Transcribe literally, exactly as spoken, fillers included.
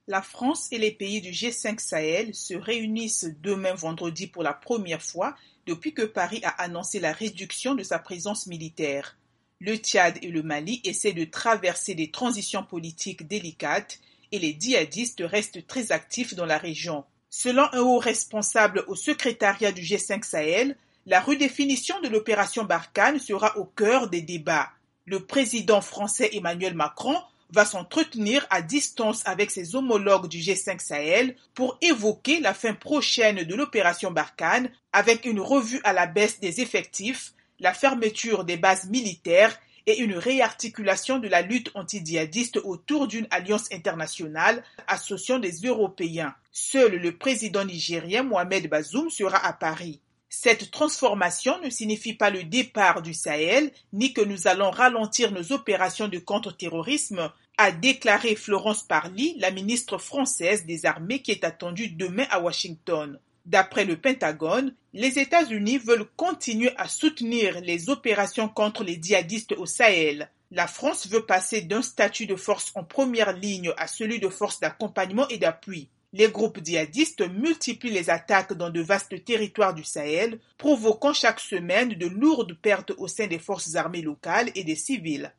La France et les pays du G cinq Sahel se réunissent demain vendredi pour la première fois depuis que Paris a annoncé la réduction de sa présence militaire. Le Tchad et le Mali essaient de traverser des transitions politiques délicates et les djihadistes restent très actifs dans la région. Selon un haut responsable au secrétariat du G cinq Sahel, la redéfinition de l'opération Barkhane sera au cœur des débats. Le président français Emmanuel Macron va s'entretenir à distance avec ses homologues du G cinq Sahel pour évoquer la fin prochaine de l'opération Barkhane avec une revue à la baisse des effectifs, la fermeture des bases militaires et une réarticulation de la lutte anti-djihadiste autour d'une alliance internationale associant des Européens. Seul le président nigérien Mohamed Bazoum sera à Paris. Cette transformation ne signifie pas le départ du Sahel, ni que nous allons ralentir nos opérations de contre-terrorisme, a déclaré Florence Parly, la ministre française des Armées qui est attendue demain à Washington. D'après le Pentagone, les États-Unis veulent continuer à soutenir les opérations contre les djihadistes au Sahel. La France veut passer d'un statut de force en première ligne à celui de force d'accompagnement et d'appui. Les groupes djihadistes multiplient les attaques dans de vastes territoires du Sahel, provoquant chaque semaine de lourdes pertes au sein des forces armées locales et des civils.